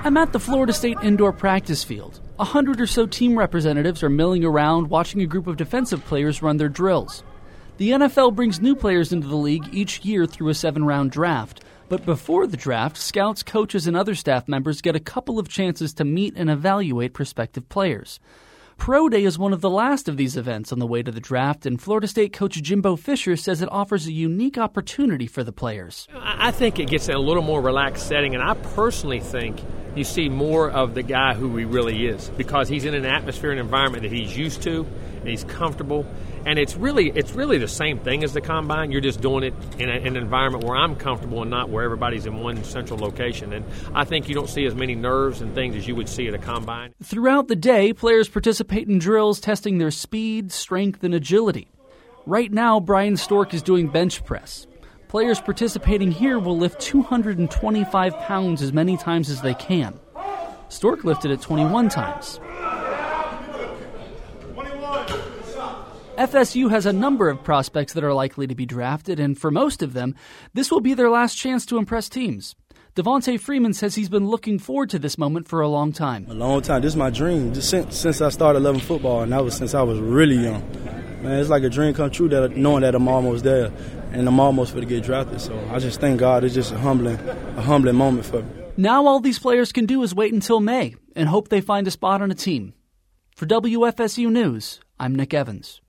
I'm at the Florida State indoor practice field. 100 or so team representatives are milling around watching a group of defensive players run their drills. The NFL brings new players into the league each year through a 7-round draft. But before the draft, scouts, coaches, and other staff members get a couple of chances to meet and evaluate prospective players. Pro Day is one of the last of these events on the way to the draft, and Florida State coach Jimbo Fisher says it offers a unique opportunity for the players. I think it gets in a little more relaxed setting, and I personally think you see more of the guy who he really is because he's in an atmosphere and environment that he's used to and he's comfortable. And it's really the same thing as the combine. You're just doing it in an environment where I'm comfortable and not where everybody's in one central location. And I think you don't see as many nerves and things as you would see at a combine. Throughout the day, players participate in drills testing their speed, strength, and agility. Right now, Brian Stork is doing bench press. Players participating here will lift 225 pounds as many times as they can. Stork lifted it 21 times. FSU has a number of prospects that are likely to be drafted, and for most of them, this will be their last chance to impress teams. Devontae Freeman says he's been looking forward to this moment for a long time. A long time. This is my dream. Just since I started loving football, and that was since I was really young. Man, it's like a dream come true that knowing that I'm almost there, and I'm almost going to get drafted. So I just thank God. It's just a humbling moment for me. Now all these players can do is wait until May and hope they find a spot on a team. For WFSU News, I'm Nick Evans.